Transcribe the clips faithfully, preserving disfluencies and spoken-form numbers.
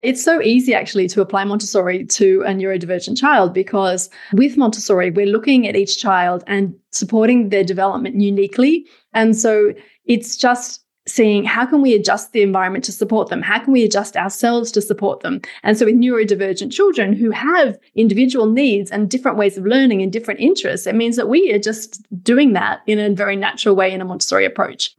It's so easy actually to apply Montessori to a neurodivergent child because with Montessori, we're looking at each child and supporting their development uniquely. And so it's just seeing how can we adjust the environment to support them? How can we adjust ourselves to support them? And so with neurodivergent children who have individual needs and different ways of learning and different interests, it means that we are just doing that in a very natural way in a Montessori approach.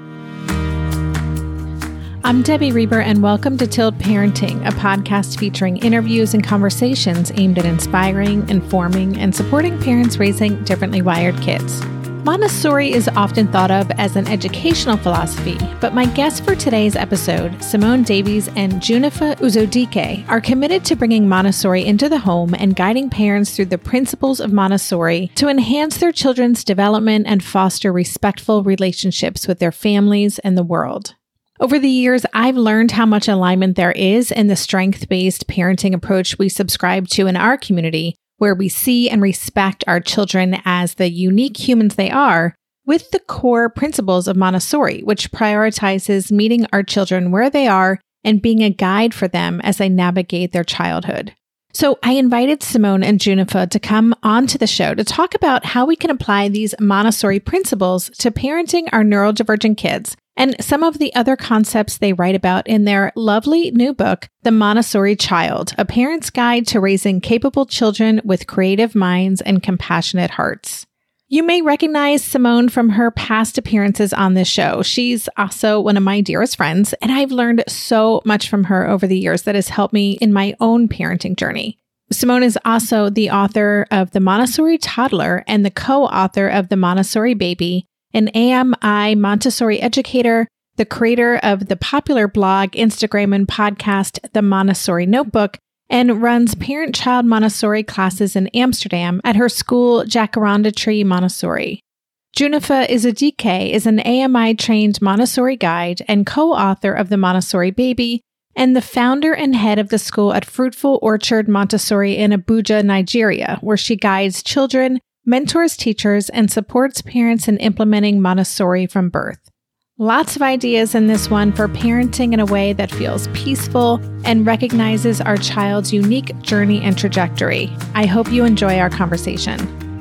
I'm Debbie Reber, and welcome to Tilt Parenting, a podcast featuring interviews and conversations aimed at inspiring, informing, and supporting parents raising differently wired kids. Montessori is often thought of as an educational philosophy, but my guests for today's episode, Simone Davies and Junifa Uzodike, are committed to bringing Montessori into the home and guiding parents through the principles of Montessori to enhance their children's development and foster respectful relationships with their families and the world. Over the years, I've learned how much alignment there is in the strength-based parenting approach we subscribe to in our community, where we see and respect our children as the unique humans they are, with the core principles of Montessori, which prioritizes meeting our children where they are and being a guide for them as they navigate their childhood. So I invited Simone and Junifa to come onto the show to talk about how we can apply these Montessori principles to parenting our neurodivergent kids and some of the other concepts they write about in their lovely new book, The Montessori Child, A Parent's Guide to Raising Capable Children with Creative Minds and Compassionate Hearts. You may recognize Simone from her past appearances on this show. She's also one of my dearest friends, and I've learned so much from her over the years that has helped me in my own parenting journey. Simone is also the author of The Montessori Toddler and the co-author of The Montessori Baby, an A M I Montessori educator, the creator of the popular blog, Instagram, and podcast, The Montessori Notebook, and runs parent-child Montessori classes in Amsterdam at her school, Jacaranda Tree Montessori. Junifa Uzodike is an A M I-trained Montessori guide and co-author of The Montessori Baby, and the founder and head of the school at Fruitful Orchard Montessori in Abuja, Nigeria, where she guides children, mentors teachers, and supports parents in implementing Montessori from birth. Lots of ideas in this one for parenting in a way that feels peaceful and recognizes our child's unique journey and trajectory. I hope you enjoy our conversation.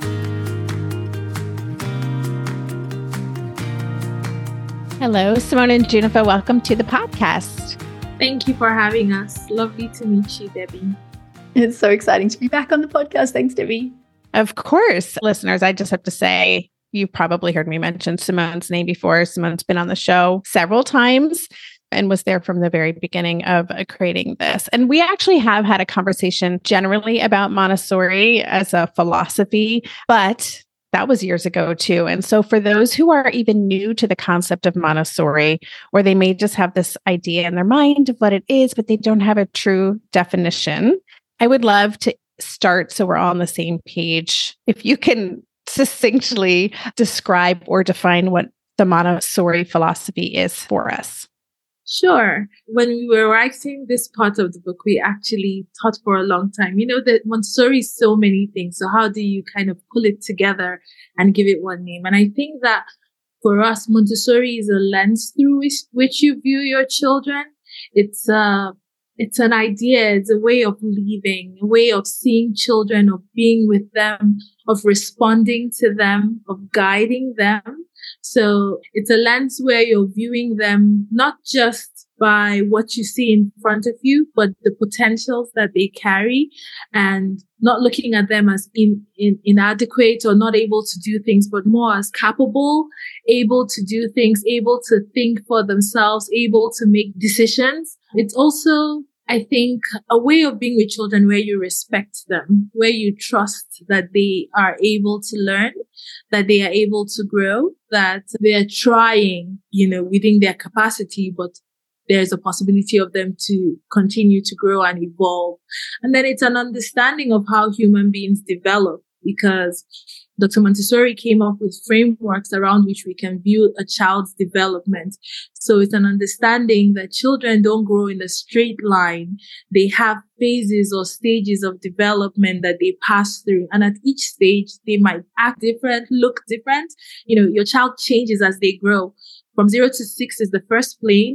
Hello, Simone and Junifa. Welcome to the podcast. Thank you for having us. Lovely to meet you, Debbie. It's so exciting to be back on the podcast. Thanks, Debbie. Of course, listeners, I just have to say, you've probably heard me mention Simone's name before. Simone's been on the show several times and was there from the very beginning of uh, creating this. And we actually have had a conversation generally about Montessori as a philosophy, but that was years ago too. And so for those who are even new to the concept of Montessori, or they may just have this idea in their mind of what it is, but they don't have a true definition, I would love to start so we're all on the same page. If you can succinctly describe or define what the Montessori philosophy is for us. Sure. When we were writing this part of the book, we actually thought for a long time, you know, that Montessori is so many things. So how do you kind of pull it together and give it one name? And I think that for us, Montessori is a lens through which, which you view your children. It's a It's an idea, it's a way of living, a way of seeing children, of being with them, of responding to them, of guiding them. So it's a lens where you're viewing them not just by what you see in front of you, but the potentials that they carry, and not looking at them as in, in, inadequate or not able to do things, but more as capable, able to do things, able to think for themselves, able to make decisions. It's also, I think, a way of being with children where you respect them, where you trust that they are able to learn, that they are able to grow, that they are trying, you know, within their capacity, but there's a possibility of them to continue to grow and evolve. And then it's an understanding of how human beings develop, because Doctor Montessori came up with frameworks around which we can view a child's development. So it's an understanding that children don't grow in a straight line. They have phases or stages of development that they pass through. And at each stage, they might act different, look different. You know, your child changes as they grow. From zero to six is the first plane.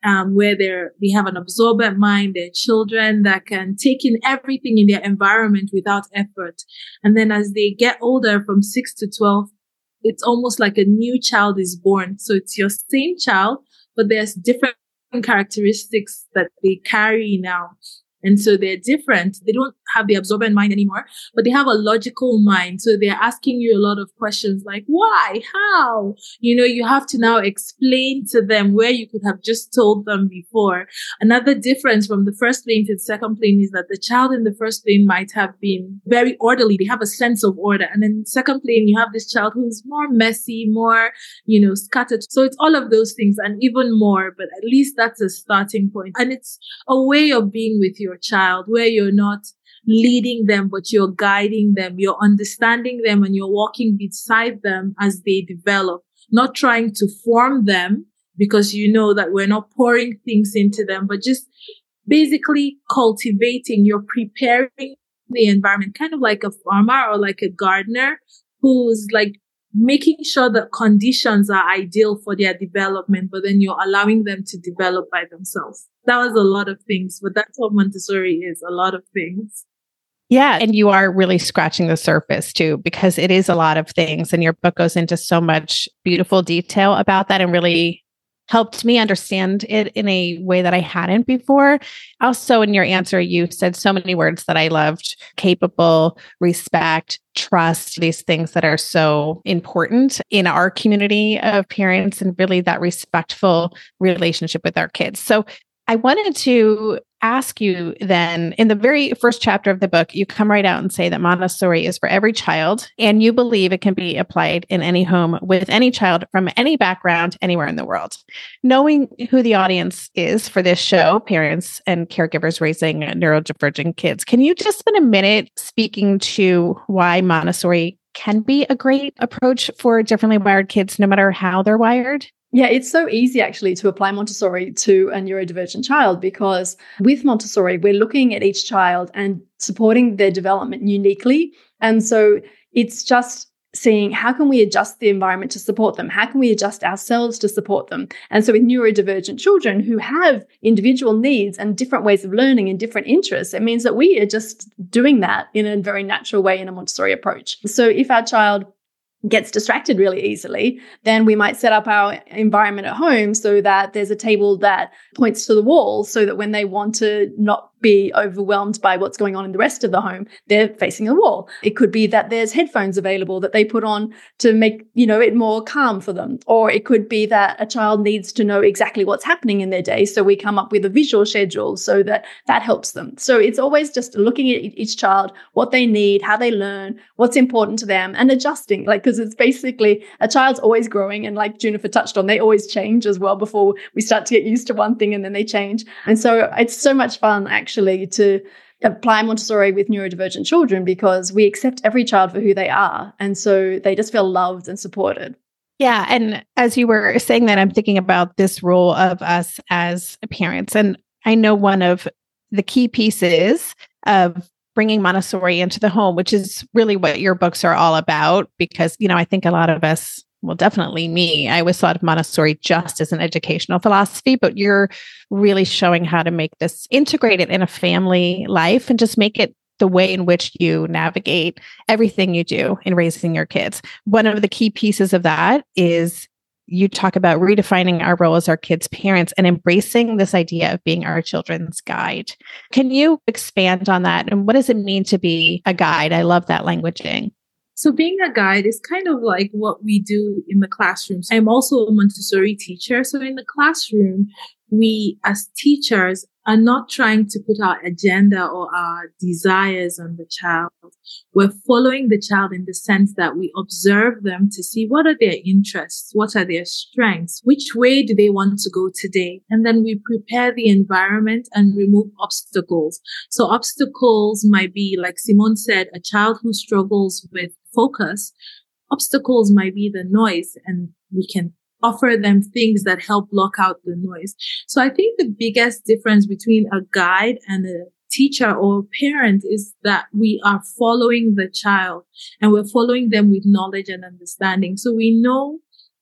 um, where they're, they have an absorbent mind. They're children that can take in everything in their environment without effort. And then as they get older from six to twelve, it's almost like a new child is born. So it's your same child, but there's different characteristics that they carry now. And so they're different. They don't have the absorbent mind anymore, but they have a logical mind. So they're asking you a lot of questions like, why? How? You know, you have to now explain to them where you could have just told them before. Another difference from the first plane to the second plane is that the child in the first plane might have been very orderly. They have a sense of order. And in the second plane, you have this child who's more messy, more, you know, scattered. So it's all of those things and even more, but at least that's a starting point. And it's a way of being with your child where you're not leading them, but you're guiding them, you're understanding them, and you're walking beside them as they develop, not trying to form them because you know that we're not pouring things into them, but just basically cultivating. You're preparing the environment, kind of like a farmer or like a gardener who's like making sure that conditions are ideal for their development, but then you're allowing them to develop by themselves. That was a lot of things, but that's what Montessori is, a lot of things. Yeah. And you are really scratching the surface too, because it is a lot of things. And your book goes into so much beautiful detail about that and really helped me understand it in a way that I hadn't before. Also, in your answer, you said so many words that I loved: capable, respect, trust, these things that are so important in our community of parents, and really that respectful relationship with our kids. So I wanted to ask you then, in the very first chapter of the book, you come right out and say that Montessori is for every child, and you believe it can be applied in any home with any child from any background, anywhere in the world. Knowing who the audience is for this show, parents and caregivers raising neurodivergent kids, can you just spend a minute speaking to why Montessori can be a great approach for differently wired kids, no matter how they're wired? Yeah, it's so easy actually to apply Montessori to a neurodivergent child, because with Montessori, we're looking at each child and supporting their development uniquely. And so it's just seeing how can we adjust the environment to support them? How can we adjust ourselves to support them? And so with neurodivergent children who have individual needs and different ways of learning and different interests, it means that we are just doing that in a very natural way in a Montessori approach. So if our child gets distracted really easily, then we might set up our environment at home so that there's a table that points to the wall, so that when they want to not be overwhelmed by what's going on in the rest of the home, they're facing a wall. It could be that there's headphones available that they put on to make, you know, it more calm for them. Or it could be that a child needs to know exactly what's happening in their day. So we come up with a visual schedule so that that helps them. So it's always just looking at each child, what they need, how they learn, what's important to them, and adjusting. Like, because it's basically a child's always growing. And like Junifer touched on, they always change as well before we start to get used to one thing and then they change. And so it's so much fun actually to apply Montessori with neurodivergent children, because we accept every child for who they are. And so they just feel loved and supported. Yeah. And as you were saying that, I'm thinking about this role of us as parents. And I know one of the key pieces of bringing Montessori into the home, which is really what your books are all about, because, you know, I think a lot of us, well, definitely me, I always thought of Montessori just as an educational philosophy, but you're really showing how to make this integrated in a family life and just make it the way in which you navigate everything you do in raising your kids. One of the key pieces of that is you talk about redefining our role as our kids' parents and embracing this idea of being our children's guide. Can you expand on that? And what does it mean to be a guide? I love that languaging. So being a guide is kind of like what we do in the classrooms. I'm also a Montessori teacher. So in the classroom, we as teachers are not trying to put our agenda or our desires on the child. We're following the child in the sense that we observe them to see what are their interests, what are their strengths, which way do they want to go today. And then we prepare the environment and remove obstacles. So obstacles might be, like Simone said, a child who struggles with focus. Obstacles might be the noise, and we can offer them things that help block out the noise. So I think the biggest difference between a guide and a teacher or parent is that we are following the child and we're following them with knowledge and understanding. So we know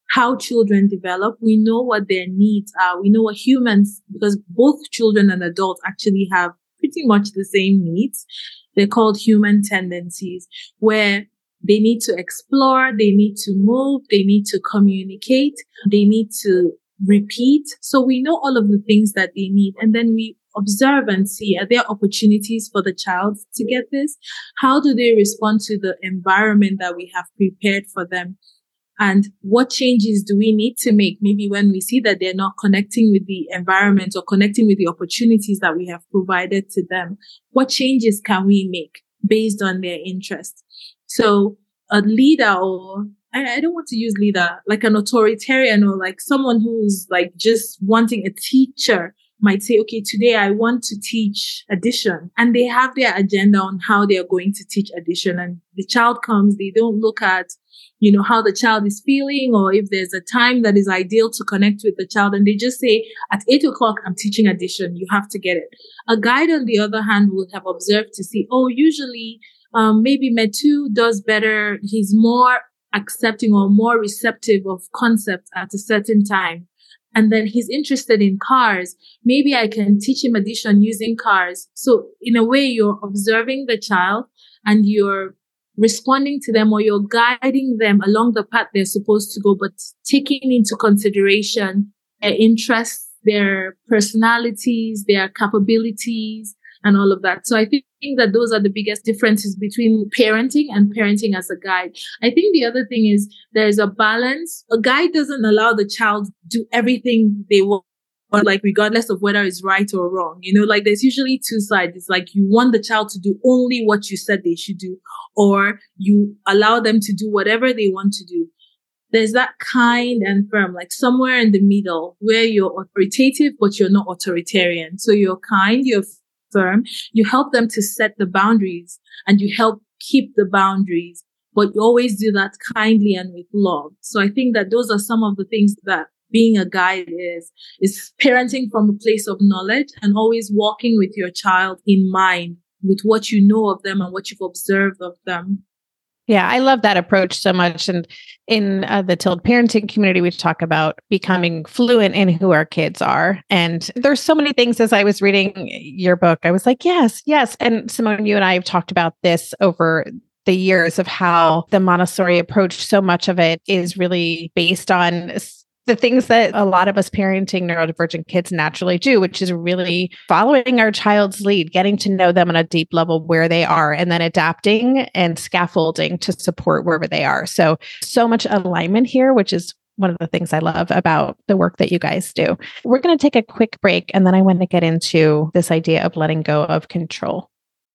how children develop. We know what their needs are. We know what humans, because both children and adults actually have pretty much the same needs. They're called human tendencies, where they need to explore, they need to move, they need to communicate, they need to repeat. So we know all of the things that they need. And then we observe and see, are there opportunities for the child to get this? How do they respond to the environment that we have prepared for them? And what changes do we need to make? Maybe when we see that they're not connecting with the environment or connecting with the opportunities that we have provided to them, what changes can we make based on their interests? So a leader, or I, I don't want to use leader, like an authoritarian or like someone who's like just wanting a teacher might say, okay, today I want to teach addition, and they have their agenda on how they are going to teach addition. And the child comes, they don't look at, you know, how the child is feeling or if there's a time that is ideal to connect with the child. And they just say, at eight o'clock, I'm teaching addition. You have to get it. A guide, on the other hand, would have observed to see, oh, usually, um, maybe Metu does better. He's more accepting or more receptive of concepts at a certain time. And then he's interested in cars. Maybe I can teach him addition using cars. So in a way, you're observing the child and you're responding to them, or you're guiding them along the path they're supposed to go, but taking into consideration their interests, their personalities, their capabilities, and all of that. So I think that those are the biggest differences between parenting and parenting as a guide. I think the other thing is there's a balance. A guide doesn't allow the child to do everything they want, like regardless of whether it's right or wrong. You know, like there's usually two sides. It's like you want the child to do only what you said they should do, or you allow them to do whatever they want to do. There's that kind and firm, like somewhere in the middle where you're authoritative, but you're not authoritarian. So you're kind, you're firm, you help them to set the boundaries and you help keep the boundaries, but you always do that kindly and with love. So I think that those are some of the things that being a guide is, is parenting from a place of knowledge and always walking with your child in mind with what you know of them and what you've observed of them. Yeah, I love that approach so much. And in uh, the Tilt parenting community, we talk about becoming fluent in who our kids are. And there's so many things. As I was reading your book, I was like, yes, yes. And Simone, you and I have talked about this over the years of how the Montessori approach, so much of it is really based on the things that a lot of us parenting neurodivergent kids naturally do, which is really following our child's lead, getting to know them on a deep level where they are, and then adapting and scaffolding to support wherever they are. So, so much alignment here, which is one of the things I love about the work that you guys do. We're going to take a quick break, and then I want to get into this idea of letting go of control.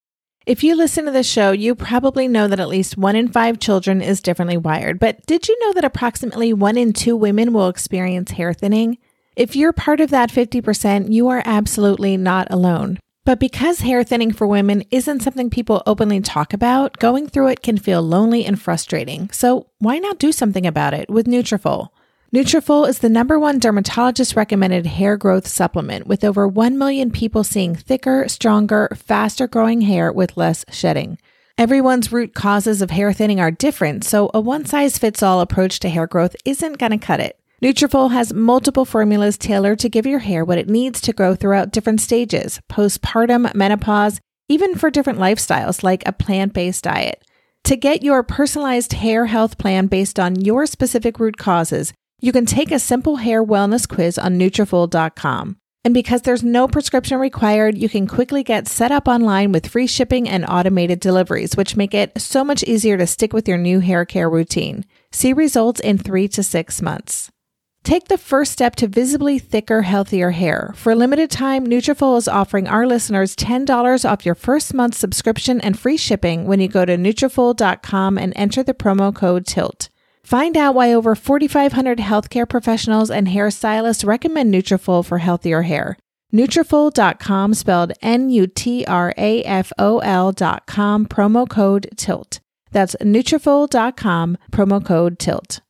If you listen to the show, you probably know that at least one in five children is differently wired. But did you know that approximately one in two women will experience hair thinning? If you're part of that fifty percent, you are absolutely not alone. But because hair thinning for women isn't something people openly talk about, going through it can feel lonely and frustrating. So why not do something about it with Nutrafol? Nutrafol is the number one dermatologist-recommended hair growth supplement, with over one million people seeing thicker, stronger, faster-growing hair with less shedding. Everyone's root causes of hair thinning are different, so a one-size-fits-all approach to hair growth isn't going to cut it. Nutrafol has multiple formulas tailored to give your hair what it needs to grow throughout different stages, postpartum, menopause, even for different lifestyles like a plant-based diet. To get your personalized hair health plan based on your specific root causes, you can take a simple hair wellness quiz on Nutrafol dot com. And because there's no prescription required, you can quickly get set up online with free shipping and automated deliveries, which make it so much easier to stick with your new hair care routine. See results in three to six months. Take the first step to visibly thicker, healthier hair. For a limited time, Nutrafol is offering our listeners ten dollars off your first month's subscription and free shipping when you go to Nutrafol dot com and enter the promo code TILT. Find out why over forty-five hundred healthcare professionals and hairstylists recommend Nutrafol for healthier hair. Nutrafol dot com, spelled N U T R A F O L dot com, promo code TILT. That's Nutrafol dot com, promo code TILT.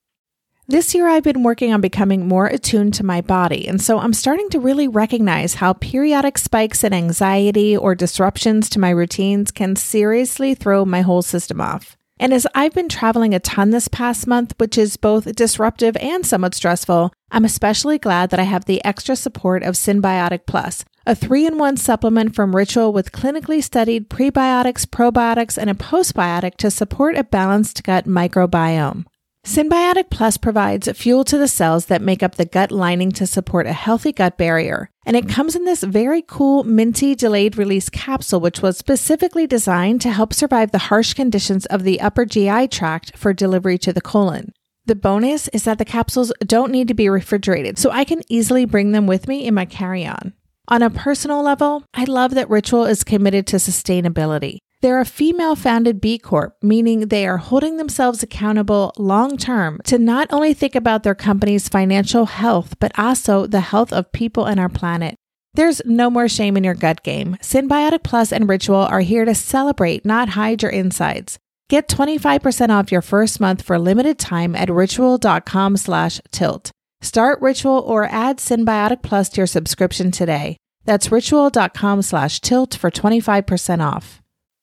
This year I've been working on becoming more attuned to my body, and so I'm starting to really recognize how periodic spikes in anxiety or disruptions to my routines can seriously throw my whole system off. And as I've been traveling a ton this past month, which is both disruptive and somewhat stressful, I'm especially glad that I have the extra support of Synbiotic Plus, a three-in-one supplement from Ritual with clinically studied prebiotics, probiotics, and a postbiotic to support a balanced gut microbiome. Synbiotic Plus provides fuel to the cells that make up the gut lining to support a healthy gut barrier. And it comes in this very cool minty delayed release capsule, which was specifically designed to help survive the harsh conditions of the upper G I tract for delivery to the colon. The bonus is that the capsules don't need to be refrigerated, so I can easily bring them with me in my carry-on. On a personal level, I love that Ritual is committed to sustainability. They're a female-founded B Corp, meaning they are holding themselves accountable long-term to not only think about their company's financial health, but also the health of people and our planet. There's no more shame in your gut game. Synbiotic Plus and Ritual are here to celebrate, not hide your insides. Get twenty-five percent off your first month for limited time at ritual.com slash tilt. Start Ritual or add Synbiotic Plus to your subscription today. That's ritual.com slash tilt for twenty-five percent off.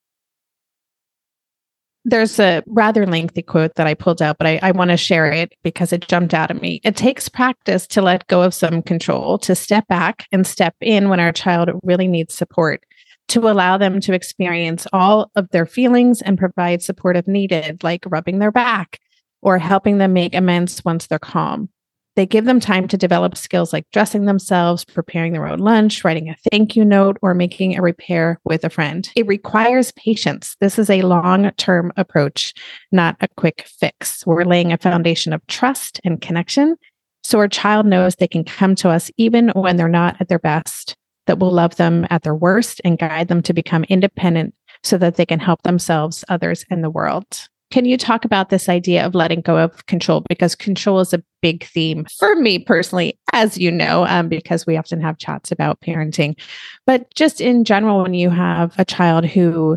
There's a rather lengthy quote that I pulled out, but I, I want to share it because it jumped out at me. It takes practice to let go of some control, to step back and step in when our child really needs support, to allow them to experience all of their feelings and provide support if needed, like rubbing their back or helping them make amends once they're calm. They give them time to develop skills like dressing themselves, preparing their own lunch, writing a thank you note, or making a repair with a friend. It requires patience. This is a long-term approach, not a quick fix. We're laying a foundation of trust and connection so our child knows they can come to us even when they're not at their best, that we'll love them at their worst and guide them to become independent so that they can help themselves, others, and the world. Can you talk about this idea of letting go of control? Because control is a big theme for me personally, as you know, um, because we often have chats about parenting. But just in general, when you have a child who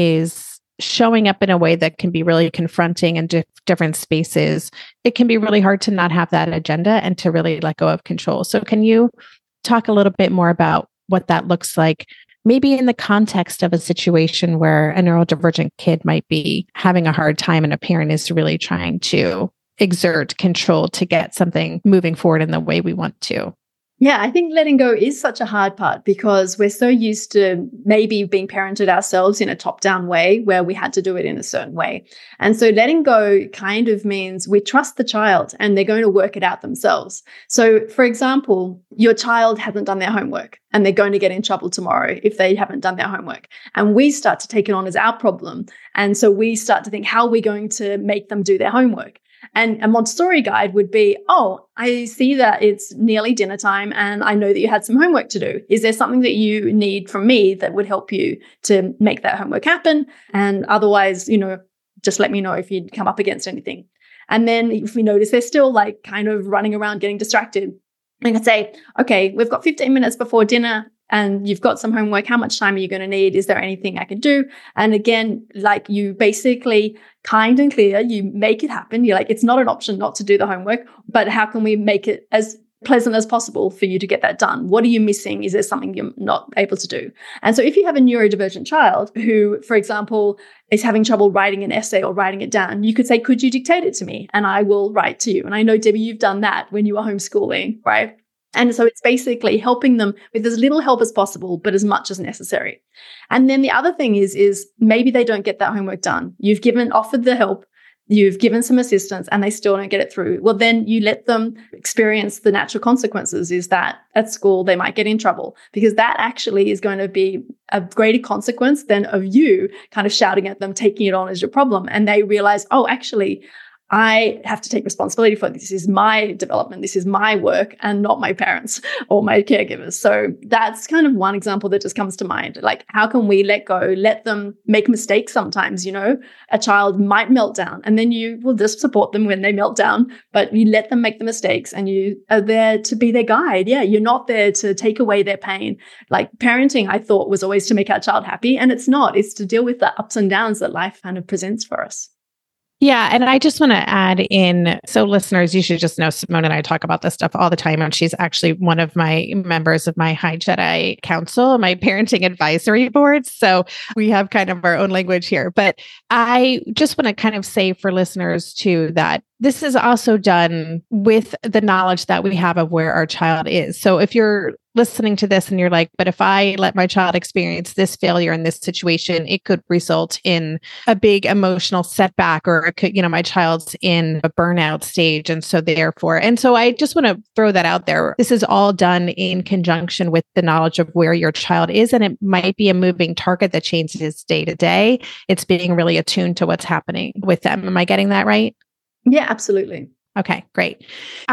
is showing up in a way that can be really confronting in di- different spaces, it can be really hard to not have that agenda and to really let go of control. So can you talk a little bit more about what that looks like? Maybe in the context of a situation where a neurodivergent kid might be having a hard time and a parent is really trying to exert control to get something moving forward in the way we want to. Yeah, I think letting go is such a hard part because we're so used to maybe being parented ourselves in a top-down way where we had to do it in a certain way. And so letting go kind of means we trust the child and they're going to work it out themselves. So for example, your child hasn't done their homework and they're going to get in trouble tomorrow if they haven't done their homework. And we start to take it on as our problem. And so we start to think, how are we going to make them do their homework? And a Montessori guide would be, oh, I see that it's nearly dinner time and I know that you had some homework to do. Is there something that you need from me that would help you to make that homework happen? And otherwise, you know, just let me know if you'd come up against anything. And then if we notice they're still like kind of running around getting distracted, I can say, okay, we've got fifteen minutes before dinner and you've got some homework. How much time are you going to need? Is there anything I can do? And again, like you basically kind and clear, you make it happen. You're like, it's not an option not to do the homework, but how can we make it as pleasant as possible for you to get that done? What are you missing? Is there something you're not able to do? And so if you have a neurodivergent child who, for example, is having trouble writing an essay or writing it down, you could say, could you dictate it to me? And I will write to you. And I know, Debbie, you've done that when you were homeschooling, right? And so it's basically helping them with as little help as possible, but as much as necessary. And then the other thing is, is maybe they don't get that homework done. You've given, offered the help, you've given some assistance and they still don't get it through. Well, then you let them experience the natural consequences is that at school, they might get in trouble because that actually is going to be a greater consequence than of you kind of shouting at them, taking it on as your problem. And they realize, oh, actually, I have to take responsibility for this. This is my development. This is my work and not my parents or my caregivers. So that's kind of one example that just comes to mind. Like, how can we let go, let them make mistakes sometimes, you know? A child might melt down and then you will just support them when they melt down, but you let them make the mistakes and you are there to be their guide. Yeah, you're not there to take away their pain. Like parenting, I thought was always to make our child happy and it's not. It's to deal with the ups and downs that life kind of presents for us. Yeah. And I just want to add in, so listeners, you should just know Simone and I talk about this stuff all the time. And she's actually one of my members of my High Jedi Council, my parenting advisory board. So we have kind of our own language here. But I just want to kind of say for listeners too, that this is also done with the knowledge that we have of where our child is. So if you're listening to this and you're like, but if I let my child experience this failure in this situation, it could result in a big emotional setback, or it could, you know, my child's in a burnout stage. And so therefore, and so I just want to throw that out there. This is all done in conjunction with the knowledge of where your child is. And it might be a moving target that changes day to day. It's being really attuned to what's happening with them. Am I getting that right? Yeah, absolutely. Okay, great.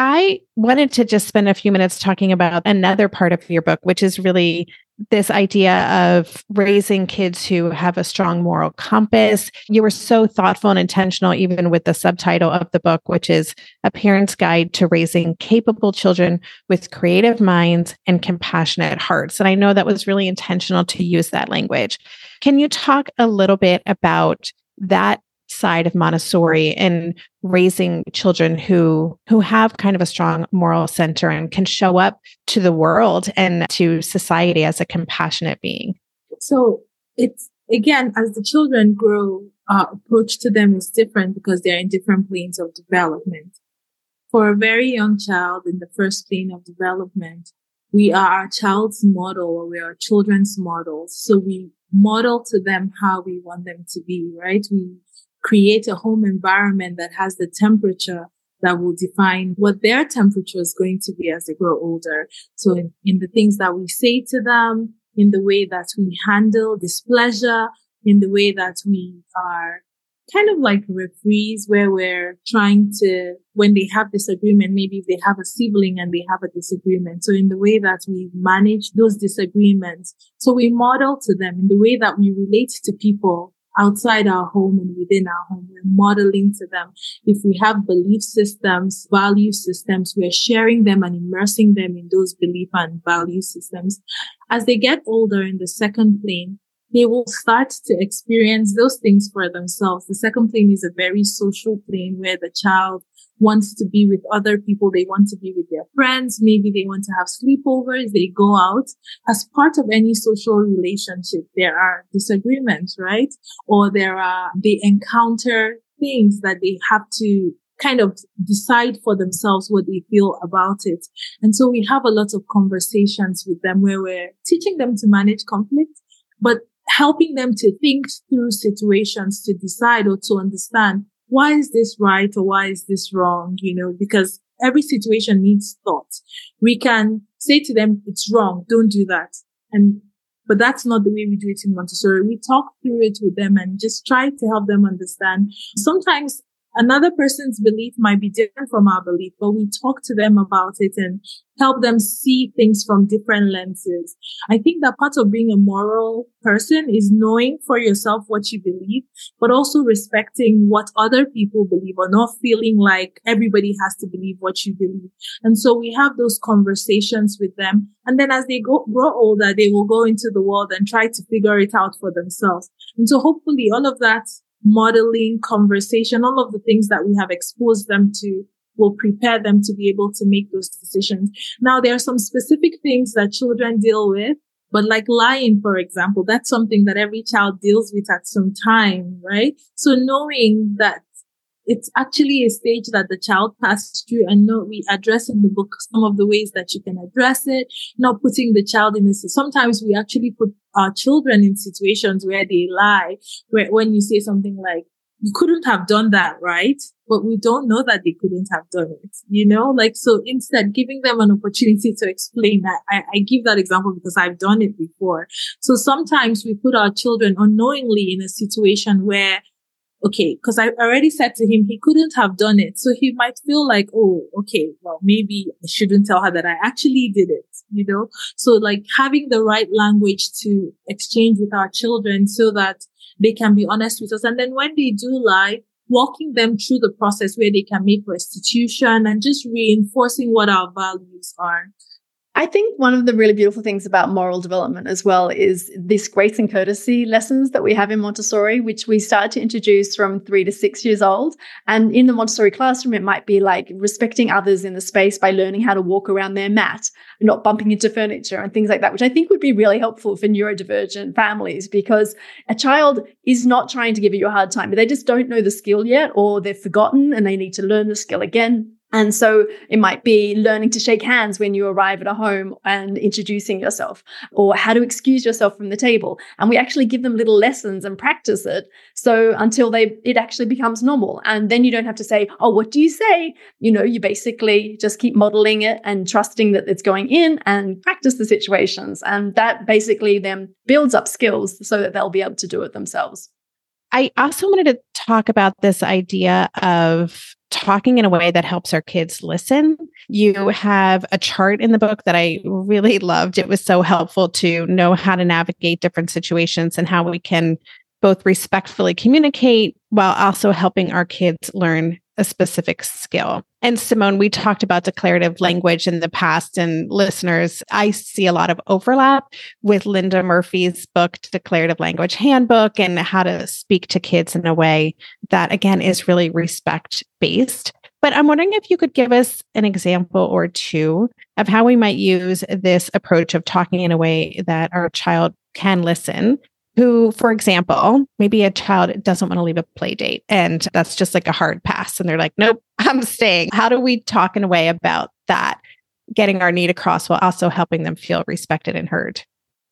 I wanted to just spend a few minutes talking about another part of your book, which is really this idea of raising kids who have a strong moral compass. You were so thoughtful and intentional, even with the subtitle of the book, which is A Parent's Guide to Raising Capable Children with Creative Minds and Compassionate Hearts. And I know that was really intentional to use that language. Can you talk a little bit about that side of Montessori and raising children who who have kind of a strong moral center and can show up to the world and to society as a compassionate being? So it's, again, as the children grow, our approach to them is different because they're in different planes of development. For a very young child in the first plane of development, we are our child's model, or we are children's models. So we model to them how we want them to be, right? We create a home environment that has the temperature that will define what their temperature is going to be as they grow older. So in, in the things that we say to them, in the way that we handle displeasure, in the way that we are kind of like referees, where we're trying to, when they have disagreement, maybe if they have a sibling and they have a disagreement. So in the way that we manage those disagreements. So we model to them in the way that we relate to people outside our home and within our home. We're modeling to them. If we have belief systems, value systems, we're sharing them and immersing them in those belief and value systems. As they get older in the second plane, they will start to experience those things for themselves. The second plane is a very social plane where the child wants to be with other people. They want to be with their friends. Maybe they want to have sleepovers. They go out. As part of any social relationship, there are disagreements, right? Or there are, they encounter things that they have to kind of decide for themselves what they feel about it. And so we have a lot of conversations with them where we're teaching them to manage conflict, but helping them to think through situations to decide or to understand, why is this right or why is this wrong? You know, because every situation needs thought. We can say to them, it's wrong, don't do that. And, but that's not the way we do it in Montessori. We talk through it with them and just try to help them understand. Sometimes another person's belief might be different from our belief, but we talk to them about it and help them see things from different lenses. I think that part of being a moral person is knowing for yourself what you believe, but also respecting what other people believe, or not feeling like everybody has to believe what you believe. And so we have those conversations with them. And then as they go, grow older, they will go into the world and try to figure it out for themselves. And so hopefully all of that modeling, conversation, all of the things that we have exposed them to will prepare them to be able to make those decisions. Now, there are some specific things that children deal with, but like lying, for example, that's something that every child deals with at some time, right? So knowing that it's actually a stage that the child passes through, and know, we address in the book some of the ways that you can address it, not putting the child in this. Sometimes we actually put our children in situations where they lie, where when you say something like, you couldn't have done that, right? But we don't know that they couldn't have done it, you know? Like, so instead, giving them an opportunity to explain that. I, I give that example because I've done it before. So sometimes we put our children unknowingly in a situation where, okay, because I already said to him, he couldn't have done it. So he might feel like, oh, okay, well, maybe I shouldn't tell her that I actually did it, you know? So like having the right language to exchange with our children so that they can be honest with us. And then when they do lie, walking them through the process where they can make restitution and just reinforcing what our values are. I think one of the really beautiful things about moral development as well is this grace and courtesy lessons that we have in Montessori, which we start to introduce from three to six years old. And in the Montessori classroom, it might be like respecting others in the space by learning how to walk around their mat, not bumping into furniture and things like that, which I think would be really helpful for neurodivergent families, because a child is not trying to give you a hard time, but they just don't know the skill yet, or they've forgotten and they need to learn the skill again. And so it might be learning to shake hands when you arrive at a home and introducing yourself, or how to excuse yourself from the table. And we actually give them little lessons and practice it. So until they, it actually becomes normal. And then you don't have to say, oh, what do you say? You know, you basically just keep modeling it and trusting that it's going in and practice the situations. And that basically then builds up skills so that they'll be able to do it themselves. I also wanted to talk about this idea of talking in a way that helps our kids listen. You have a chart in the book that I really loved. It was so helpful to know how to navigate different situations and how we can both respectfully communicate while also helping our kids learn a specific skill. And Simone, we talked about declarative language in the past, and listeners, I see a lot of overlap with Linda Murphy's book, Declarative Language Handbook, and how to speak to kids in a way that, again, is really respect-based. But I'm wondering if you could give us an example or two of how we might use this approach of talking in a way that our child can listen. Who, for example, maybe a child doesn't want to leave a play date and that's just like a hard pass. And they're like, nope, I'm staying. How do we talk in a way about that, getting our need across while also helping them feel respected and heard?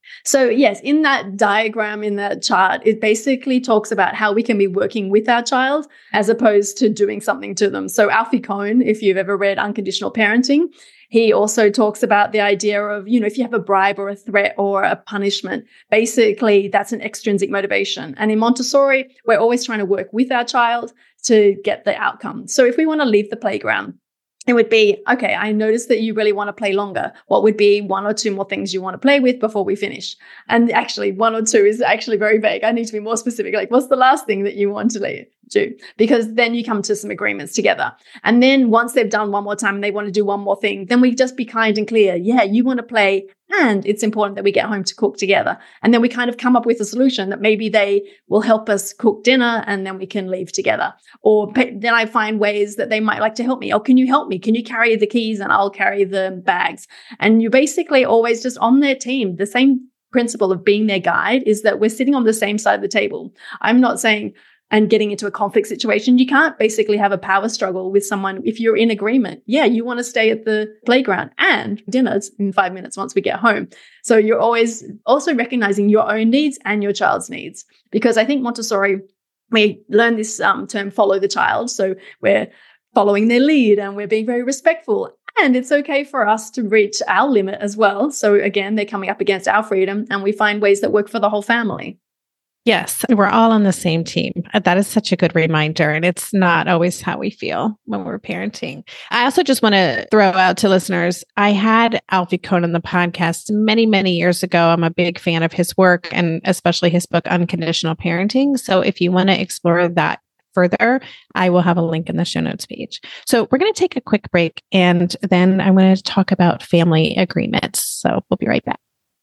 So yes, in that diagram, in that chart, it basically talks about how we can be working with our child as opposed to doing something to them. So Alfie Kohn, if you've ever read Unconditional Parenting, he also talks about the idea of, you know, if you have a bribe or a threat or a punishment, basically that's an extrinsic motivation. And in Montessori, we're always trying to work with our child to get the outcome. So if we want to leave the playground, it would be, okay, I noticed that you really want to play longer. What would be one or two more things you want to play with before we finish? And actually, one or two is actually very vague. I need to be more specific. Like, what's the last thing that you want to do? Because then you come to some agreements together. And then once they've done one more time and they want to do one more thing, then we just be kind and clear. Yeah, you want to play, and it's important that we get home to cook together. And then we kind of come up with a solution that maybe they will help us cook dinner and then we can leave together. Or then I find ways that they might like to help me. Oh, can you help me? Can you carry the keys and I'll carry the bags? And you're basically always just on their team. The same principle of being their guide is that we're sitting on the same side of the table. I'm not saying, and getting into a conflict situation, you can't basically have a power struggle with someone if you're in agreement. Yeah, you want to stay at the playground and dinner's in five minutes once we get home. So you're always also recognizing your own needs and your child's needs. Because I think Montessori, we learn this um, term, follow the child. So we're following their lead and we're being very respectful. And it's okay for us to reach our limit as well. So again, they're coming up against our freedom and we find ways that work for the whole family. Yes, we're all on the same team. That is such a good reminder. And it's not always how we feel when we're parenting. I also just want to throw out to listeners, I had Alfie Kohn on the podcast many, many years ago. I'm a big fan of his work and especially his book, Unconditional Parenting. So if you want to explore that further, I will have a link in the show notes page. So we're going to take a quick break and then I'm going to talk about family agreements. So we'll be right back.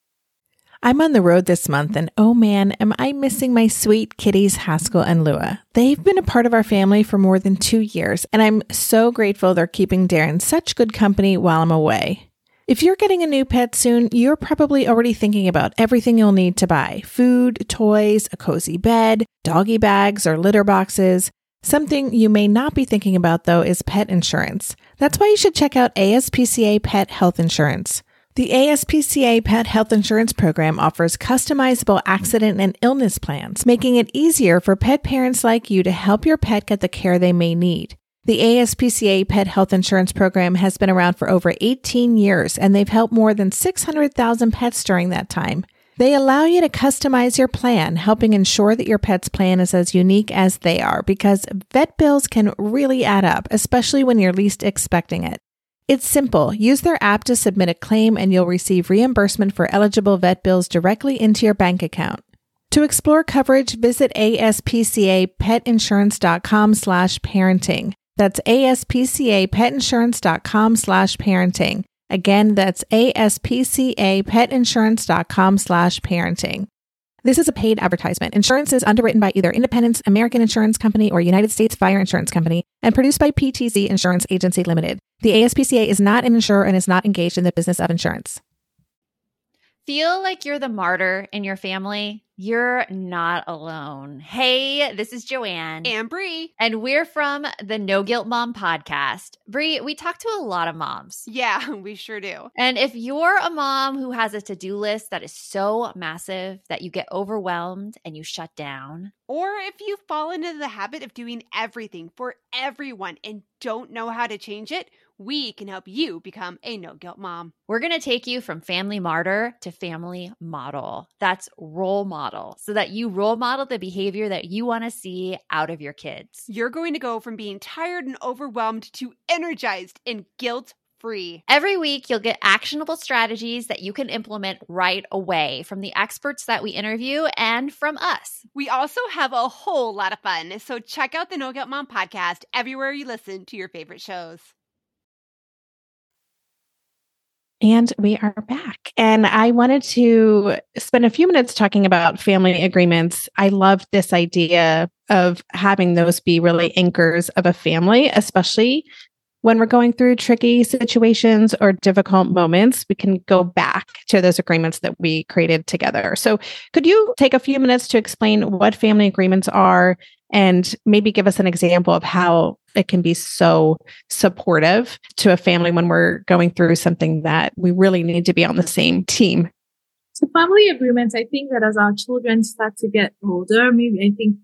I'm on the road this month, and oh man, am I missing my sweet kitties, Haskell and Lua. They've been a part of our family for more than two years, and I'm so grateful they're keeping Darren such good company while I'm away. If you're getting a new pet soon, you're probably already thinking about everything you'll need to buy: food, toys, a cozy bed, doggy bags, or litter boxes. Something you may not be thinking about, though, is pet insurance. That's why you should check out A S P C A Pet Health Insurance. The A S P C A Pet Health Insurance Program offers customizable accident and illness plans, making it easier for pet parents like you to help your pet get the care they may need. The A S P C A Pet Health Insurance Program has been around for over eighteen years, and they've helped more than six hundred thousand pets during that time. They allow you to customize your plan, helping ensure that your pet's plan is as unique as they are, because vet bills can really add up, especially when you're least expecting it. It's simple. Use their app to submit a claim and you'll receive reimbursement for eligible vet bills directly into your bank account. To explore coverage, visit aspcapetinsurance.com slash parenting. That's aspcapetinsurance.com slash parenting. Again, that's A-S-P-C-A petinsurance.com slash parenting. This is a paid advertisement. Insurance is underwritten by either Independence American Insurance Company or United States Fire Insurance Company and produced by P T C Insurance Agency Limited. The A S P C A is not an insurer and is not engaged in the business of insurance. Feel like you're the martyr in your family? You're not alone. Hey, this is Joanne. And Bree. And we're from the No Guilt Mom podcast. Bree, we talk to a lot of moms. Yeah, we sure do. And if you're a mom who has a to-do list that is so massive that you get overwhelmed and you shut down, or if you fall into the habit of doing everything for everyone and don't know how to change it, we can help you become a no-guilt mom. We're going to take you from family martyr to family model. That's role model, so that you role model the behavior that you want to see out of your kids. You're going to go from being tired and overwhelmed to energized and guilt-free. Every week, you'll get actionable strategies that you can implement right away from the experts that we interview and from us. We also have a whole lot of fun, so check out the No Guilt Mom podcast everywhere you listen to your favorite shows. And we are back. And I wanted to spend a few minutes talking about family agreements. I love this idea of having those be really anchors of a family, especially when we're going through tricky situations or difficult moments. We can go back to those agreements that we created together. So could you take a few minutes to explain what family agreements are and maybe give us an example of how it can be so supportive to a family when we're going through something that we really need to be on the same team? So family agreements, I think that as our children start to get older, maybe I think,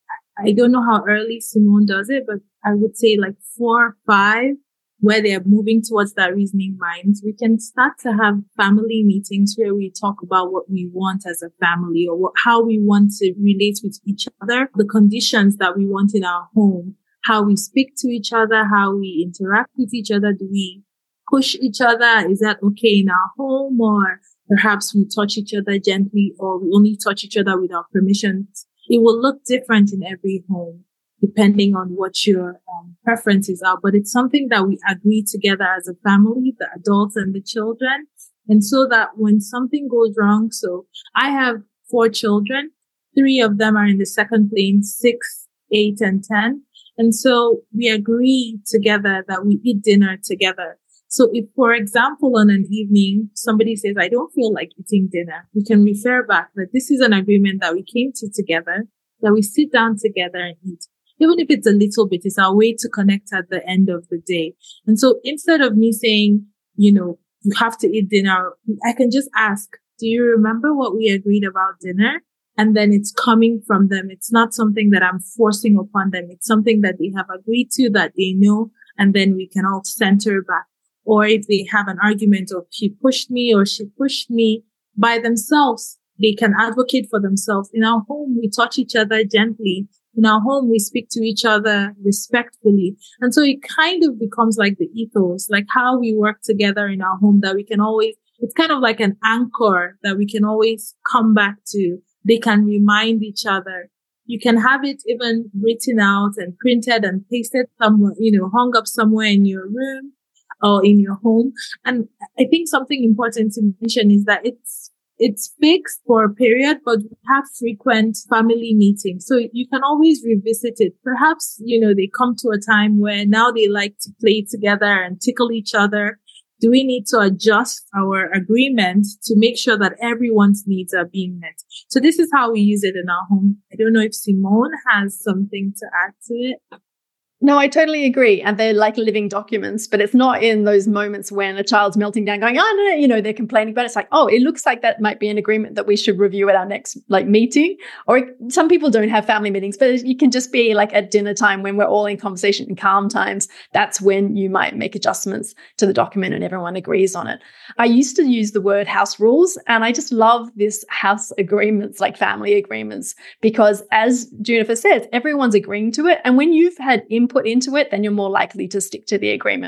I don't know how early Simone does it, but I would say like four or five, where they're moving towards that reasoning mind, we can start to have family meetings where we talk about what we want as a family, or what, how we want to relate with each other, the conditions that we want in our home, how we speak to each other, how we interact with each other. Do we push each other? Is that okay in our home? Or perhaps we touch each other gently, or we only touch each other with our permissions. It will look different in every home, depending on what your um, preferences are. But it's something that we agree together as a family, the adults and the children. And so that when something goes wrong, so I have four children, three of them are in the second plane, six, eight, and ten. And so we agree together that we eat dinner together. So if, for example, on an evening, somebody says, I don't feel like eating dinner, we can refer back that this is an agreement that we came to together, that we sit down together and eat. Even if it's a little bit, it's our way to connect at the end of the day. And so instead of me saying, you know, you have to eat dinner, I can just ask, do you remember what we agreed about dinner? And then it's coming from them. It's not something that I'm forcing upon them. It's something that they have agreed to, that they know, and then we can all center back. Or if they have an argument of he pushed me or she pushed me by themselves, they can advocate for themselves. In our home, we touch each other gently. In our home, we speak to each other respectfully. And so it kind of becomes like the ethos, like how we work together in our home, that we can always, it's kind of like an anchor that we can always come back to. They can remind each other. You can have it even written out and printed and pasted somewhere, you know, hung up somewhere in your room or in your home. And I think something important to mention is that it's It's fixed for a period, but we have frequent family meetings. So you can always revisit it. Perhaps, you know, they come to a time where now they like to play together and tickle each other. Do we need to adjust our agreement to make sure that everyone's needs are being met? So this is how we use it in our home. I don't know if Simone has something to add to it. No, I totally agree. And they're like living documents, but it's not in those moments when a child's melting down going, oh, no, no, you know, they're complaining, but it's like, oh, it looks like that might be an agreement that we should review at our next like meeting. Or some people don't have family meetings, but you can just be like at dinner time when we're all in conversation in calm times. That's when you might make adjustments to the document and everyone agrees on it. I used to use the word house rules, and I just love this house agreements, like family agreements, because as Junifer says, everyone's agreeing to it. And when you've had input into it, then you're more likely to stick to the agreement.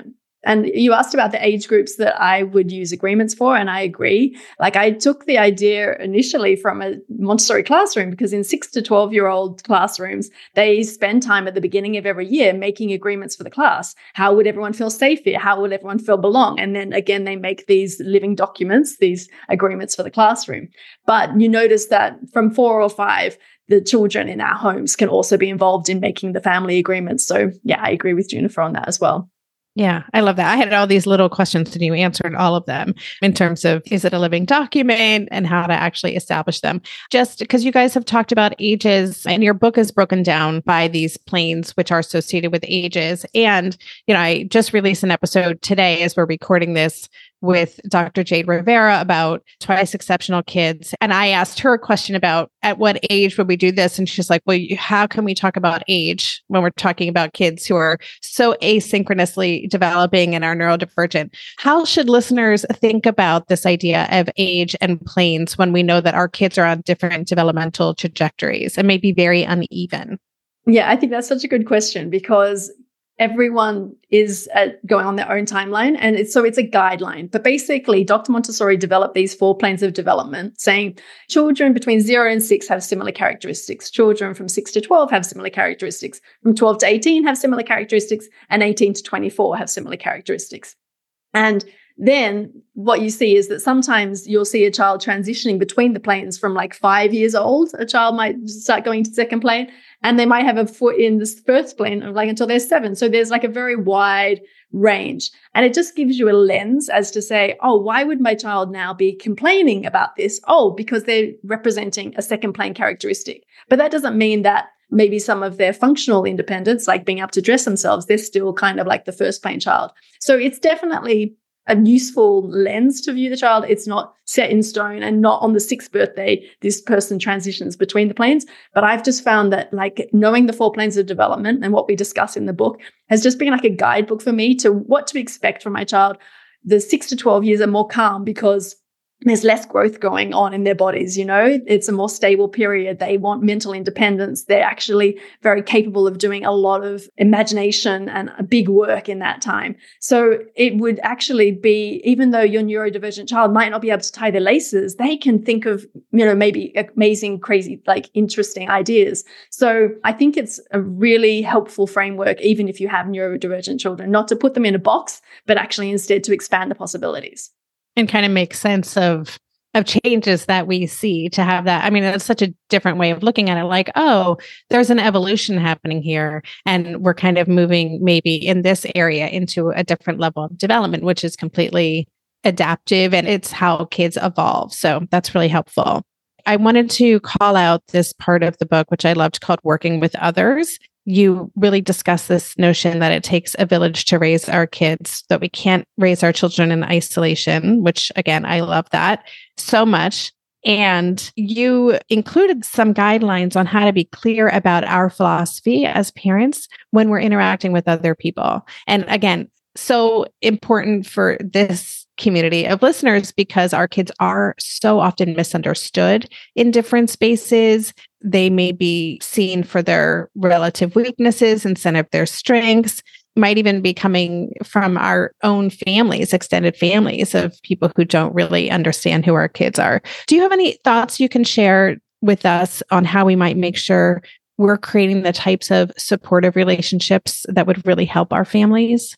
And you asked about the age groups that I would use agreements for, and I agree. Like I took the idea initially from a Montessori classroom because in six to twelve year old classrooms, they spend time at the beginning of every year making agreements for the class. How would everyone feel safe here? How would everyone feel belong? And then again, they make these living documents, these agreements for the classroom. But you notice that from four or five, the children in our homes can also be involved in making the family agreements. So yeah, I agree with Junifer on that as well. Yeah, I love that. I had all these little questions and you answered all of them in terms of, is it a living document and how to actually establish them? Just because you guys have talked about ages and your book is broken down by these planes, which are associated with ages. And, you know, I just released an episode today as we're recording this with Doctor Jade Rivera about twice exceptional kids. And I asked her a question about at what age would we do this? And she's like, well, how can we talk about age when we're talking about kids who are so asynchronously developing and are neurodivergent? How should listeners think about this idea of age and planes when we know that our kids are on different developmental trajectories and may be very uneven? Yeah, I think that's such a good question because everyone is uh, going on their own timeline. And it's, so it's a guideline. But basically, Doctor Montessori developed these four planes of development, saying children between zero and six have similar characteristics. Children from six to twelve have similar characteristics. From twelve to eighteen have similar characteristics. And eighteen to twenty-four have similar characteristics. And then what you see is that sometimes you'll see a child transitioning between the planes from like five years old. A child might start going to second plane and they might have a foot in this first plane of like until they're seven. So there's like a very wide range. And it just gives you a lens as to say, oh, why would my child now be complaining about this? Oh, because they're representing a second plane characteristic. But that doesn't mean that maybe some of their functional independence, like being able to dress themselves, they're still kind of like the first plane child. So it's definitely a useful lens to view the child. It's not set in stone and not on the sixth birthday, this person transitions between the planes. But I've just found that like knowing the four planes of development and what we discuss in the book has just been like a guidebook for me to what to expect from my child. The six to twelve years are more calm because there's less growth going on in their bodies, you know, it's a more stable period. They want mental independence. They're actually very capable of doing a lot of imagination and big work in that time. So it would actually be, even though your neurodivergent child might not be able to tie their laces, they can think of, you know, maybe amazing, crazy, like interesting ideas. So I think it's a really helpful framework, even if you have neurodivergent children, not to put them in a box, but actually instead to expand the possibilities. And kind of make sense of of changes that we see to have that. I mean, it's such a different way of looking at it. Like, oh, there's an evolution happening here. And we're kind of moving maybe in this area into a different level of development, which is completely adaptive. And it's how kids evolve. So that's really helpful. I wanted to call out this part of the book, which I loved, called Working with Others. You really discuss this notion that it takes a village to raise our kids, that we can't raise our children in isolation, which again, I love that so much. And you included some guidelines on how to be clear about our philosophy as parents when we're interacting with other people. And again, so important for this community of listeners because our kids are so often misunderstood in different spaces. They may be seen for their relative weaknesses instead of their strengths, might even be coming from our own families, extended families of people who don't really understand who our kids are. Do you have any thoughts you can share with us on how we might make sure we're creating the types of supportive relationships that would really help our families?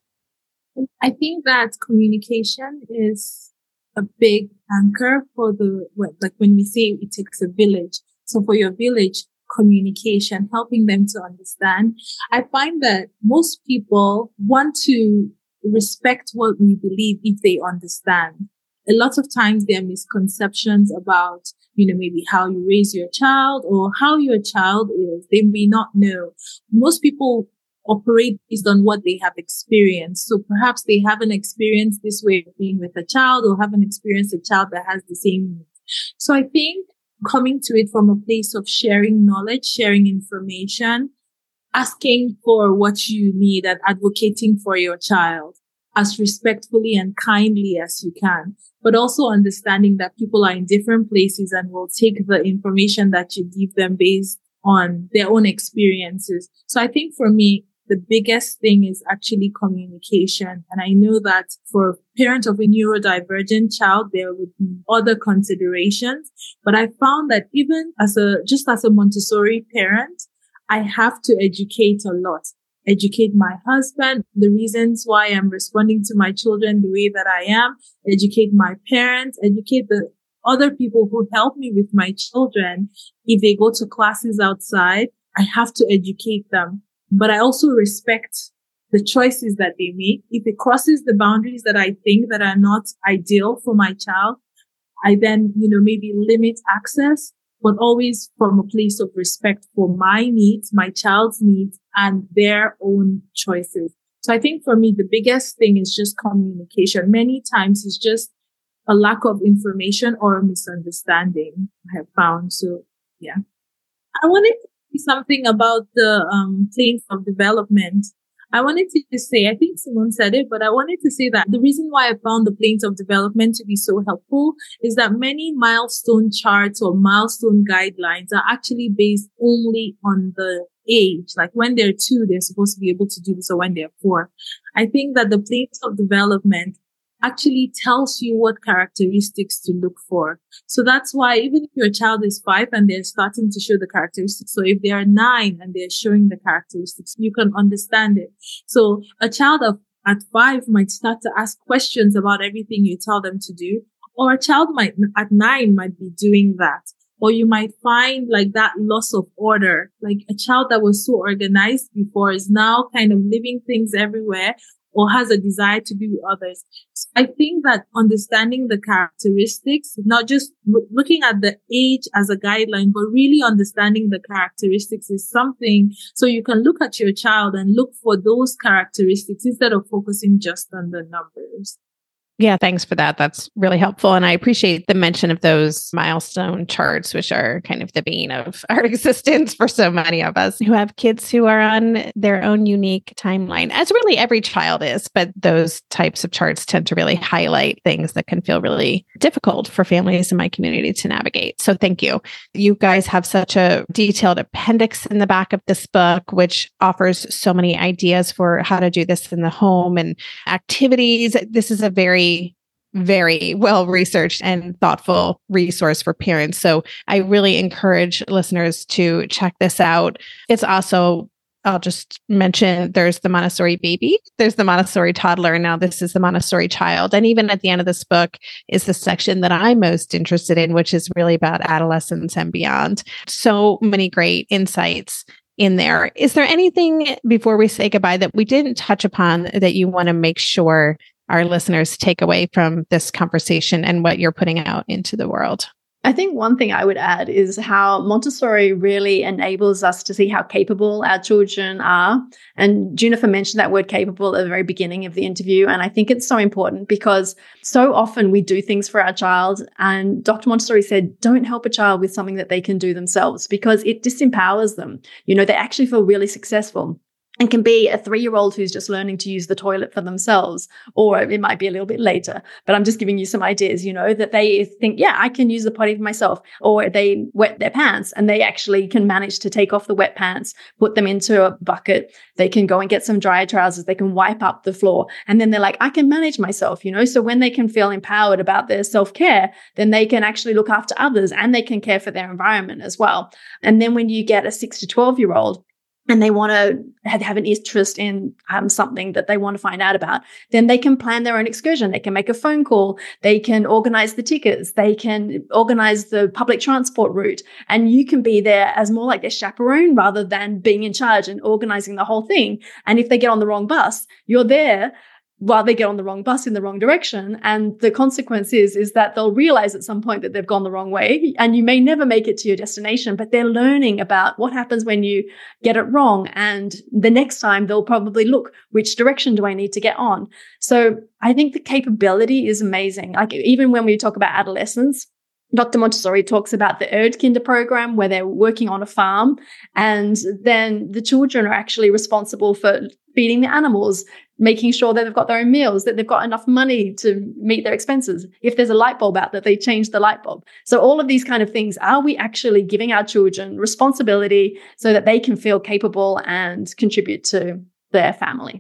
I think that communication is a big anchor for the, like when we say it takes a village. So for your village, communication, helping them to understand. I find that most people want to respect what we believe if they understand. A lot of times there are misconceptions about, you know, maybe how you raise your child or how your child is. They may not know. Most people operate based on what they have experienced. So perhaps they haven't experienced this way of being with a child or haven't experienced a child that has the same needs. So I think coming to it from a place of sharing knowledge, sharing information, asking for what you need and advocating for your child as respectfully and kindly as you can, but also understanding that people are in different places and will take the information that you give them based on their own experiences. So I think for me, the biggest thing is actually communication. And I know that for a parent of a neurodivergent child, there would be other considerations. But I found that even as a, just as a Montessori parent, I have to educate a lot. Educate my husband, the reasons why I'm responding to my children the way that I am, educate my parents, educate the other people who help me with my children. If they go to classes outside, I have to educate them. But I also respect the choices that they make. If it crosses the boundaries that I think that are not ideal for my child, I then, you know, maybe limit access, but always from a place of respect for my needs, my child's needs, and their own choices. So I think for me, the biggest thing is just communication. Many times it's just a lack of information or a misunderstanding, I have found. So, yeah. I wanted to say something about the um, planes of development. I wanted to just say, I think Simone said it, but I wanted to say that the reason why I found the planes of development to be so helpful is that many milestone charts or milestone guidelines are actually based only on the age. Like when they're two, they're supposed to be able to do this, or when they're four. I think that the planes of development actually tells you what characteristics to look for. So that's why even if your child is five and they're starting to show the characteristics, so if they are nine and they're showing the characteristics, you can understand it. So a child of at five might start to ask questions about everything you tell them to do, or a child might at nine might be doing that. Or you might find like that loss of order, like a child that was so organized before is now kind of leaving things everywhere, or has a desire to be with others. So I think that understanding the characteristics, not just lo- looking at the age as a guideline, but really understanding the characteristics is something so you can look at your child and look for those characteristics instead of focusing just on the numbers. Yeah, thanks for that. That's really helpful. And I appreciate the mention of those milestone charts, which are kind of the bane of our existence for so many of us who have kids who are on their own unique timeline, as really every child is. But those types of charts tend to really highlight things that can feel really difficult for families in my community to navigate. So thank you. You guys have such a detailed appendix in the back of this book, which offers so many ideas for how to do this in the home and activities. This is a very very well-researched and thoughtful resource for parents. So I really encourage listeners to check this out. It's also, I'll just mention, there's the Montessori baby, there's the Montessori toddler, and now this is the Montessori child. And even at the end of this book is the section that I'm most interested in, which is really about adolescence and beyond. So many great insights in there. Is there anything before we say goodbye that we didn't touch upon that you want to make sure our listeners take away from this conversation and what you're putting out into the world? I think one thing I would add is how Montessori really enables us to see how capable our children are. And Junifer mentioned that word capable at the very beginning of the interview. And I think it's so important because so often we do things for our child. And Doctor Montessori said, don't help a child with something that they can do themselves because it disempowers them. You know, they actually feel really successful. And can be a three-year-old who's just learning to use the toilet for themselves, or it might be a little bit later. But I'm just giving you some ideas, you know, that they think, yeah, I can use the potty for myself. Or they wet their pants and they actually can manage to take off the wet pants, put them into a bucket. They can go and get some dry trousers. They can wipe up the floor. And then they're like, I can manage myself, you know. So when they can feel empowered about their self-care, then they can actually look after others and they can care for their environment as well. And then when you get a six to twelve-year-old, and they want to have, have an interest in um, something that they want to find out about, then they can plan their own excursion. They can make a phone call. They can organize the tickets. They can organize the public transport route. And you can be there as more like their chaperone rather than being in charge and organizing the whole thing. And if they get on the wrong bus, you're there while they get on the wrong bus in the wrong direction. And the consequence is, is that they'll realize at some point that they've gone the wrong way and you may never make it to your destination, but they're learning about what happens when you get it wrong. And the next time they'll probably look, which direction do I need to get on? So I think the capability is amazing. Like even when we talk about adolescence, Doctor Montessori talks about the Erdkinder program where they're working on a farm and then the children are actually responsible for feeding the animals, making sure that they've got their own meals, that they've got enough money to meet their expenses. If there's a light bulb out, that they change the light bulb. So all of these kind of things, are we actually giving our children responsibility so that they can feel capable and contribute to their family.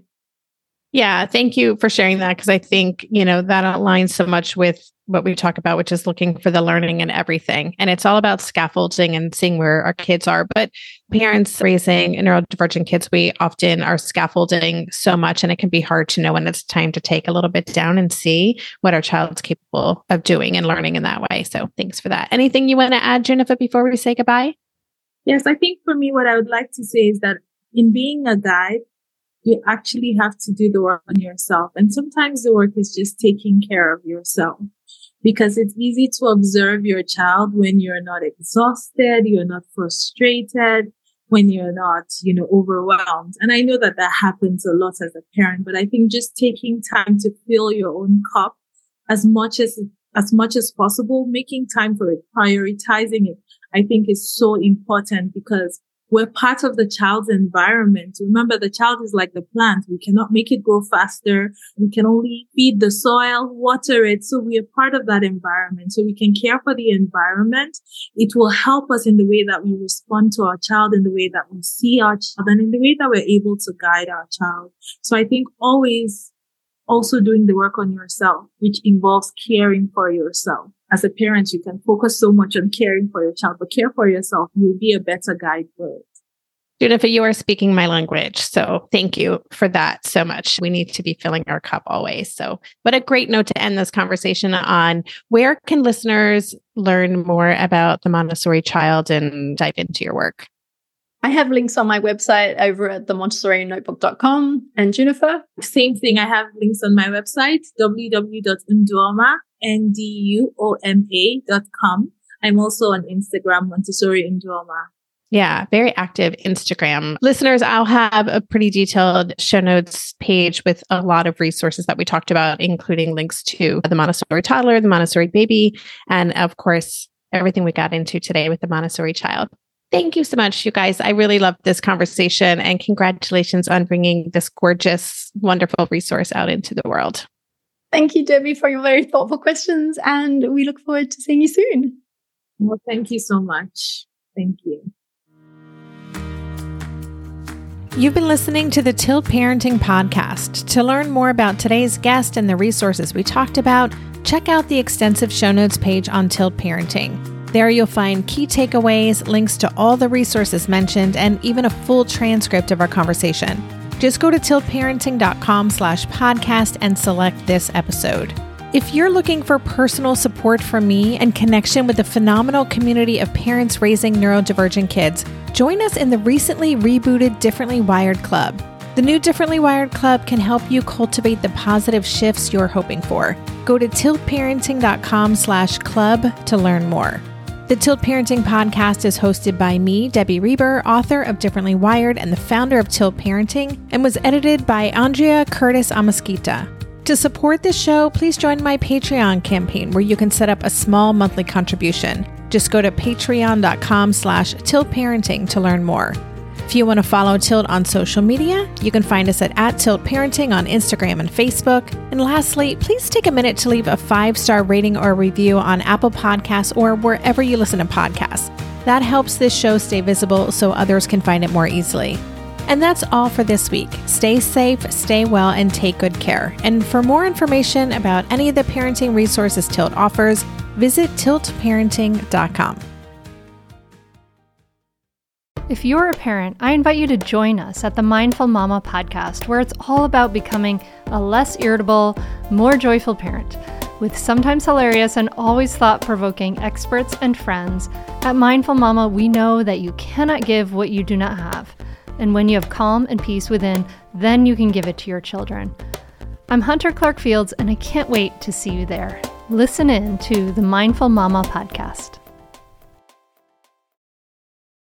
Yeah, thank you for sharing that, because I think, you know, that aligns so much with what we talk about, which is looking for the learning in everything. And it's all about scaffolding and seeing where our kids are. But parents raising neurodivergent kids, we often are scaffolding so much, and it can be hard to know when it's time to take a little bit down and see what our child's capable of doing and learning in that way. So thanks for that. Anything you want to add, Jennifer, before we say goodbye? Yes, I think for me, what I would like to say is that in being a guide, you actually have to do the work on yourself. And sometimes the work is just taking care of yourself, because it's easy to observe your child when you're not exhausted, you're not frustrated, when you're not, you know, overwhelmed. And I know that that happens a lot as a parent, but I think just taking time to fill your own cup as much as, as much as possible, making time for it, prioritizing it, I think is so important, because we're part of the child's environment. Remember, the child is like the plant. We cannot make it grow faster. We can only feed the soil, water it. So we are part of that environment. So we can care for the environment. It will help us in the way that we respond to our child, in the way that we see our child, and in the way that we're able to guide our child. So I think always also doing the work on yourself, which involves caring for yourself. As a parent, you can focus so much on caring for your child, but care for yourself. You'll be a better guide for it. Jennifer, you are speaking my language. So thank you for that so much. We need to be filling our cup always. So what a great note to end this conversation on. Where can listeners learn more about the Montessori Child and dive into your work? I have links on my website over at the montessori notebook dot com. And Jennifer? Same thing. I have links on my website, w w w dot nduoma, N D U O M A dot com. I'm also on Instagram, Montessori Nduoma. Yeah, very active Instagram. Listeners, I'll have a pretty detailed show notes page with a lot of resources that we talked about, including links to the Montessori toddler, the Montessori baby, and of course, everything we got into today with the Montessori child. Thank you so much, you guys. I really loved this conversation, and congratulations on bringing this gorgeous, wonderful resource out into the world. Thank you, Debbie, for your very thoughtful questions, and we look forward to seeing you soon. Well, thank you so much. Thank you. You've been listening to the Tilt Parenting Podcast. To learn more about today's guest and the resources we talked about, check out the extensive show notes page on Tilt Parenting. There you'll find key takeaways, links to all the resources mentioned, and even a full transcript of our conversation. Just go to tilt parenting dot com slash podcast and select this episode. If you're looking for personal support from me and connection with the phenomenal community of parents raising neurodivergent kids, join us in the recently rebooted Differently Wired Club. The new Differently Wired Club can help you cultivate the positive shifts you're hoping for. Go to tilt parenting dot com slash club to learn more. The Tilt Parenting Podcast is hosted by me, Debbie Reber, author of Differently Wired and the founder of Tilt Parenting, and was edited by Andrea Curtis Amasquita. To support this show, please join my Patreon campaign, where you can set up a small monthly contribution. Just go to patreon dot com slash tilt parenting to learn more. If you want to follow Tilt on social media, you can find us at, at Tilt Parenting on Instagram and Facebook. And lastly, please take a minute to leave a five-star rating or review on Apple Podcasts or wherever you listen to podcasts. That helps this show stay visible so others can find it more easily. And that's all for this week. Stay safe, stay well, and take good care. And for more information about any of the parenting resources Tilt offers, visit tilt parenting dot com. If you're a parent, I invite you to join us at the Mindful Mama podcast, where it's all about becoming a less irritable, more joyful parent. With sometimes hilarious and always thought-provoking experts and friends, at Mindful Mama, we know that you cannot give what you do not have. And when you have calm and peace within, then you can give it to your children. I'm Hunter Clark Fields, and I can't wait to see you there. Listen in to the Mindful Mama podcast.